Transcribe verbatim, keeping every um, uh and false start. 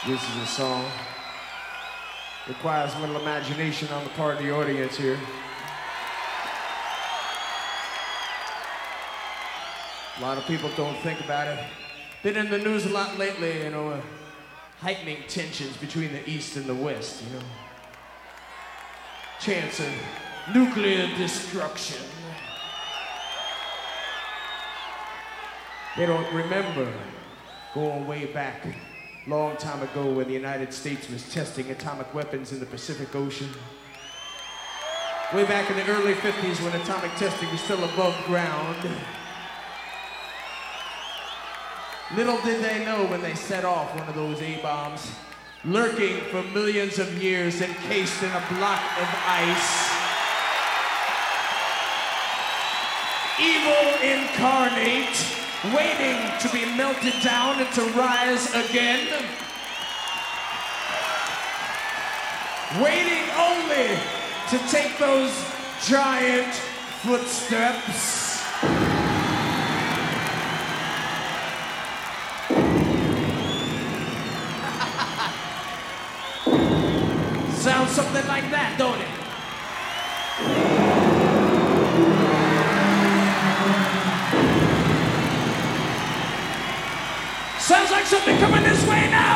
This is a song. Requires a little imagination on the part of the audience here. A lot of people don't think about it. Been in the news a lot lately, you know, uh, heightening tensions between the East and the West, you know. Chance of nuclear destruction. They don't remember going way back, long time ago, when the United States was testing atomic weapons in the Pacific Ocean. Way back in the early fifties when atomic testing was still above ground. Little did they know when they set off one of those A-bombs, lurking for millions of years encased in a block of ice. Evil incarnate, waiting to be melted down and to rise again. Waiting only to take those giant footsteps. Sounds something like that, don't it? Sounds like something coming this way now!